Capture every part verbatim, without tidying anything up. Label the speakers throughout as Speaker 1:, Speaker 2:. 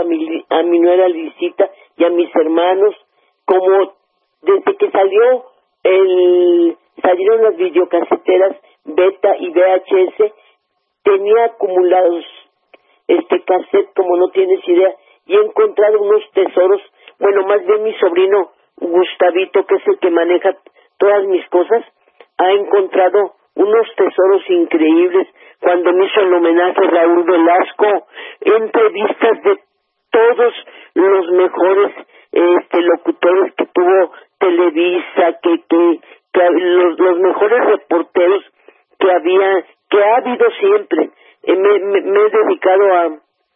Speaker 1: mi, a mi nuera Lisita y a mis hermanos, como desde que salió el, salieron las videocaseteras Beta y V H S, tenía acumulados este cassette como no tienes idea, y he encontrado unos tesoros. Bueno, más bien mi sobrino Gustavito, que es el que maneja todas mis cosas, ha encontrado unos tesoros increíbles. Cuando me hizo el homenaje a Raúl Velasco, entrevistas de todos los mejores este locutores que tuvo Televisa, que que, que los, los mejores reporteros que había, que ha habido siempre. Eh, me, me, me he dedicado a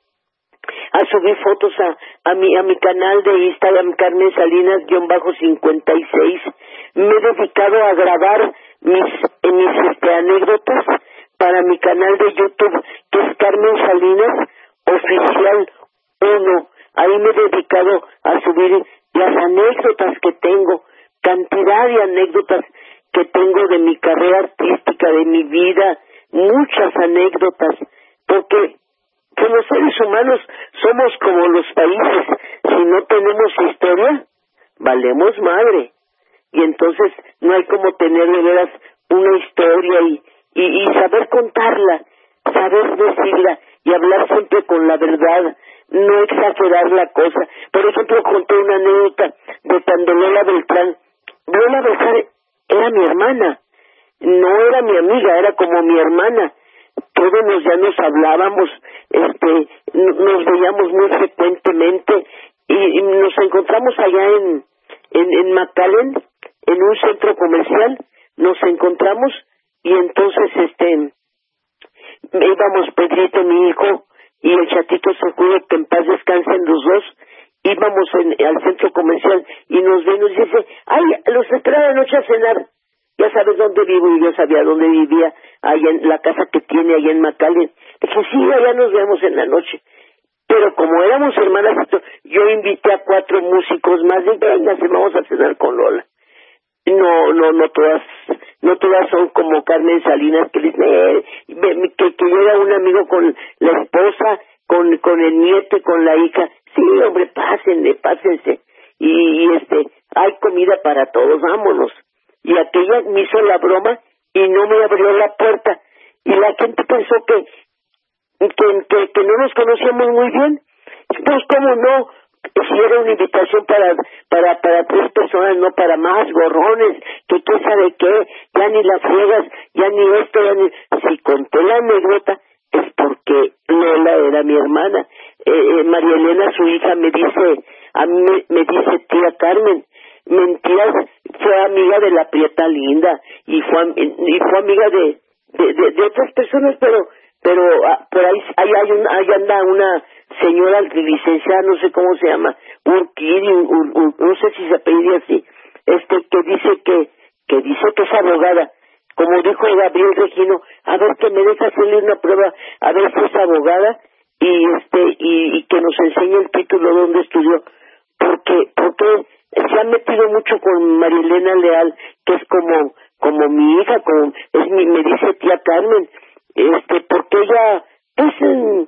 Speaker 1: a subir fotos a, a mi a mi canal de Instagram, Carmen Salinas guión bajo cincuenta y seis. Me he dedicado a grabar mis mis este, anécdotas para mi canal de YouTube, que es Carmen Salinas Oficial uno. Ahí me he dedicado a subir las anécdotas que tengo, cantidad de anécdotas que tengo de mi carrera artística, de mi vida, muchas anécdotas, porque que los seres humanos somos como los países. Si no tenemos historia, valemos madre. Y entonces no hay como tener de veras una historia y, y, y saber contarla, saber decirla y hablar siempre con la verdad, no exagerar la cosa. Por ejemplo, conté una anécdota de cuando Lola Beltrán, Lola Beltrán era mi hermana, no era mi amiga, era como mi hermana. Todos nos ya nos hablábamos, este, nos veíamos muy frecuentemente y, y nos encontramos allá en, en, en McAllen, en un centro comercial, nos encontramos y entonces, este, íbamos Pedrito, mi hijo, y el Chatito Seguro, que en paz descansen los dos, íbamos en, al centro comercial y nos ve y nos dice, ay, los esperaba anoche a cenar. Ya sabes dónde vivo, y yo sabía dónde vivía, ahí en la casa que tiene ahí en McAllen. Dije, sí, allá nos vemos en la noche. Pero como éramos hermanas, yo invité a cuatro músicos más, y venga, vamos a cenar con Lola. No, no, no todas, no todas son como Carmen Salinas, que les, eh, que, que llega un amigo con la esposa, con, con el nieto y con la hija. Sí, hombre, pásenle, pásense. Y, y este, hay comida para todos, vámonos. Y aquella me hizo la broma y no me abrió la puerta. Y la gente pensó que, que, que, que no nos conocíamos muy bien. Pues, ¿cómo no? Si era una invitación para para para tres personas, no para más, gorrones, que qué sabe qué, ya ni la friegas, ya ni esto, ya ni... Si conté la anécdota es porque Lola era mi hermana. Eh, eh, María Elena, su hija, me dice, a mí me, me dice, tía Carmen, mentiras, fue amiga de la Prieta Linda y fue y fue amiga de de, de, de otras personas, pero pero ah, por ahí ahí hay un, ahí anda una señora licenciada, no sé cómo se llama, Urquidi, ur, ur, no sé si se apellida así, este que dice que que dice que es abogada, como dijo Gabriel Regino, a ver que me deja hacerle una prueba, a ver si es abogada y este y, y que nos enseñe el título donde estudió, porque porque se ha metido mucho con María Elena Leal, que es como como mi hija, como es mi, me dice tía Carmen, este porque ella pues mm,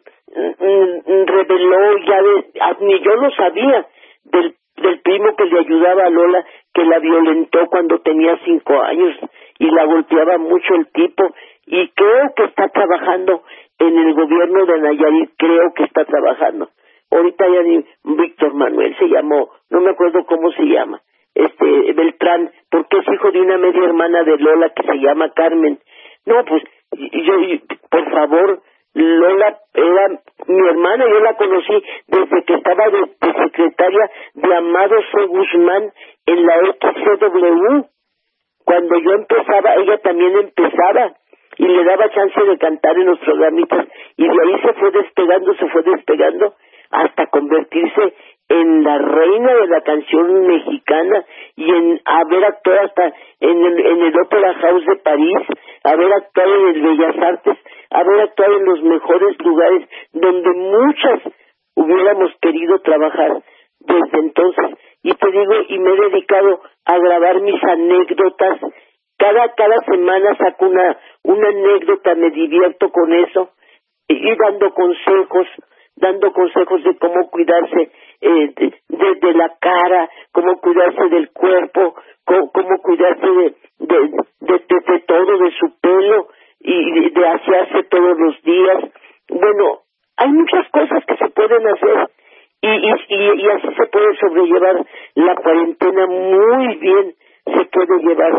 Speaker 1: mm, reveló ya de, ni yo lo sabía del del primo que le ayudaba a Lola, que la violentó cuando tenía cinco años y la golpeaba mucho el tipo, y creo que está trabajando en el gobierno de Nayarit, creo que está trabajando. Ahorita ya ni Víctor Manuel se llamó, no me acuerdo cómo se llama, este Beltrán, porque es hijo de una media hermana de Lola que se llama Carmen. No, pues yo, yo por favor, Lola era mi hermana, yo la conocí desde que estaba de, de secretaria de Amado C. Guzmán en la X C W. Cuando yo empezaba, ella también empezaba y le daba chance de cantar en los programitas, y de ahí se fue despegando, se fue despegando hasta convertirse en la reina de la canción mexicana y en haber actuado hasta en el, en el Opera House de París, haber actuado en el Bellas Artes, haber actuado en los mejores lugares donde muchas hubiéramos querido trabajar desde entonces. Y te digo, y me he dedicado a grabar mis anécdotas. Cada cada semana saco una una anécdota, me divierto con eso, y dando consejos dando consejos de cómo cuidarse eh, de, de, de la cara, cómo cuidarse del cuerpo, cómo, cómo cuidarse de de, de, de, de todo, de su pelo, y de, de asearse todos los días. Bueno, hay muchas cosas que se pueden hacer, y, y, y, y así se puede sobrellevar la cuarentena muy bien. Se puede llevar,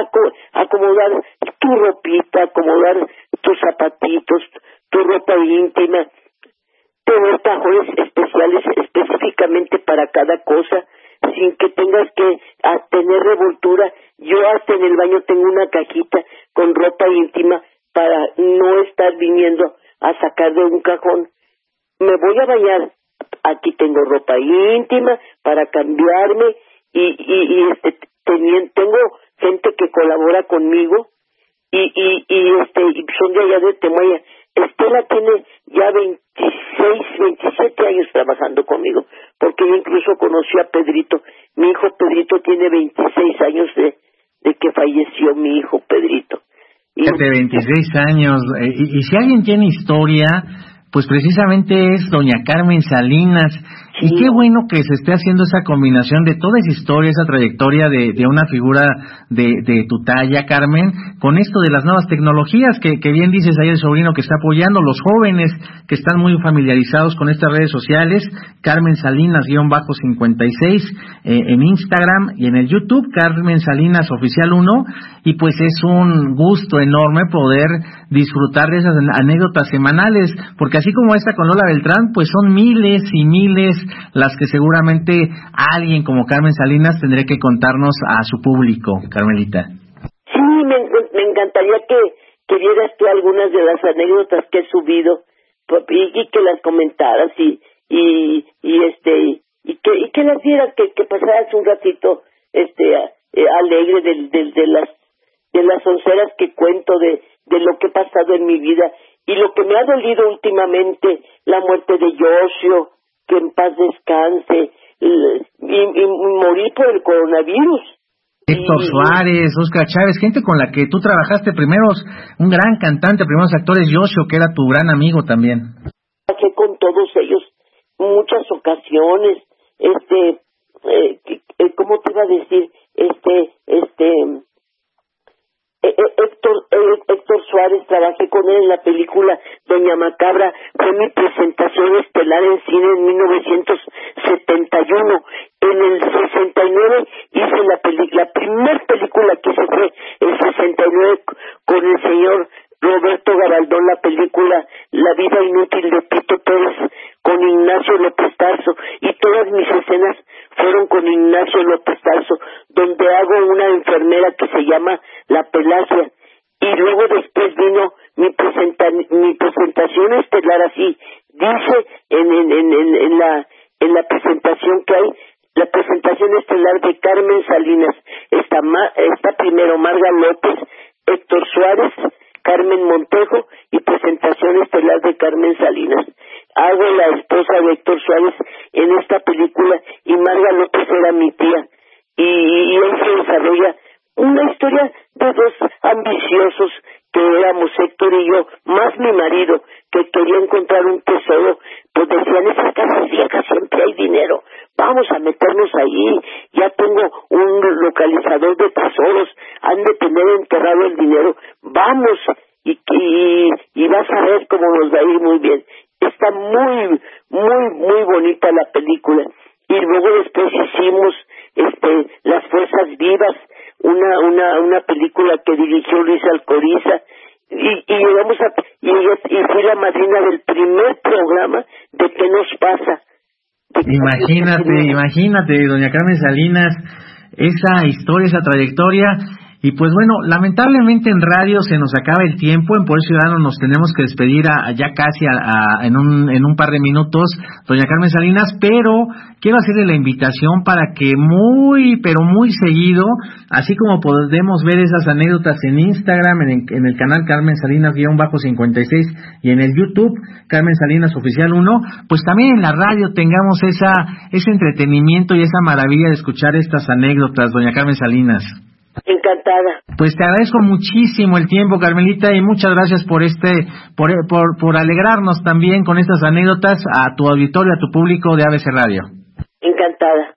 Speaker 1: acomodar tu ropita, acomodar tus zapatitos, tu ropa íntima, tener cajones especiales específicamente para cada cosa, sin que tengas que a, tener revoltura. Yo hasta en el baño tengo una cajita con ropa íntima para no estar viniendo a sacar de un cajón. Me voy a bañar, aquí tengo ropa íntima para cambiarme, y, y, y este tengo gente que colabora conmigo, y y y este y son de allá de Temoya. Estela tiene ya veintiséis, veintisiete años trabajando conmigo, porque ella incluso conoció a Pedrito. Mi hijo Pedrito tiene veintiséis años de, de que falleció mi hijo Pedrito.
Speaker 2: Y de veintiséis años, eh, y, y si alguien tiene historia, pues precisamente es doña Carmen Salinas. Sí. Y qué bueno que se esté haciendo esa combinación de toda esa historia, esa trayectoria de, de una figura de, de tu talla, Carmen, con esto de las nuevas tecnologías, que, que bien dices ahí el sobrino que está apoyando, los jóvenes que están muy familiarizados con estas redes sociales, Carmen Salinas guión bajo cincuenta y seis eh, en Instagram y en el YouTube, Carmen Salinas Oficial uno, y pues es un gusto enorme poder disfrutar de esas anécdotas semanales, porque así como esta con Lola Beltrán, pues son miles y miles las que seguramente alguien como Carmen Salinas tendrá que contarnos a su público, Carmelita.
Speaker 1: Sí, me, me encantaría que, que vieras tú algunas de las anécdotas que he subido, y, y que las comentaras, y y, y este y que y que las vieras, que, que pasaras un ratito este eh, alegre de, de, de las de las onceras que cuento, de de lo que he pasado en mi vida, y lo que me ha dolido últimamente, la muerte de Yoshio, que en paz descanse, y, y, y morí por el coronavirus.
Speaker 2: Héctor y, Suárez, Óscar Chávez, gente con la que tú trabajaste, primeros, un gran cantante, primeros actores, Yoshio, que era tu gran amigo también.
Speaker 1: Trabajé con todos ellos muchas ocasiones, este, eh, eh, ¿cómo te iba a decir? Este, este, eh, Héctor, eh, Héctor Suárez, trabajé con él en la película Doña Macabra, fue mi presentación estelar en cine en mil novecientos setenta y uno. En el sesenta y nueve hice la peli la primer película que hice fue el sesenta y nueve con el señor Roberto Garaldón, la película La vida inútil de Tito Pérez, con Ignacio López Tarso, y todas mis escenas fueron con Ignacio López Tarso, donde hago una enfermera que se llama La Pelagia, y luego después vino mi, presenta mi presentación estelar, así dice en, en, en, en, en, la, en la presentación que hay, la presentación estelar de Carmen Salinas. Está, está primero Marga López, Héctor Suárez, Carmen Montejo, y presentación estelar de Carmen Salinas. Hago la esposa de Héctor Suárez en esta película, y Marga López era mi tía, y, y ahí se desarrolla una historia de dos ambiciosos que éramos Héctor y yo, más mi marido, que quería encontrar un tesoro. Pues decían, esas casas viejas siempre hay dinero, vamos a meternos ahí, ya tengo un localizador de tesoros, han de tener enterrado el dinero, vamos, y, y, y vas a ver cómo nos va a ir muy bien. Está muy, muy, muy bonita la película. Y luego después hicimos este Las Fuerzas Vivas, una una una película que dirigió Luis Alcoriza, y, y llegamos a y, y fui la madrina del primer programa de ¿Qué nos pasa?
Speaker 2: Imagínate, imagínate, doña Carmen Salinas, esa historia, esa trayectoria. Y pues bueno, lamentablemente en radio se nos acaba el tiempo, en Poder Ciudadano nos tenemos que despedir a, a ya casi a, a, en, un, en un par de minutos, doña Carmen Salinas, pero quiero hacerle la invitación para que muy, pero muy seguido, así como podemos ver esas anécdotas en Instagram, en, en el canal Carmen Salinas guión bajo cincuenta y seis, y en el YouTube Carmen Salinas Oficial uno, pues también en la radio tengamos esa ese entretenimiento y esa maravilla de escuchar estas anécdotas, doña Carmen Salinas.
Speaker 1: Encantada.
Speaker 2: Pues te agradezco muchísimo el tiempo, Carmelita, y muchas gracias por este, por, por, por alegrarnos también con estas anécdotas a tu auditorio, a tu público de A B C Radio.
Speaker 1: Encantada.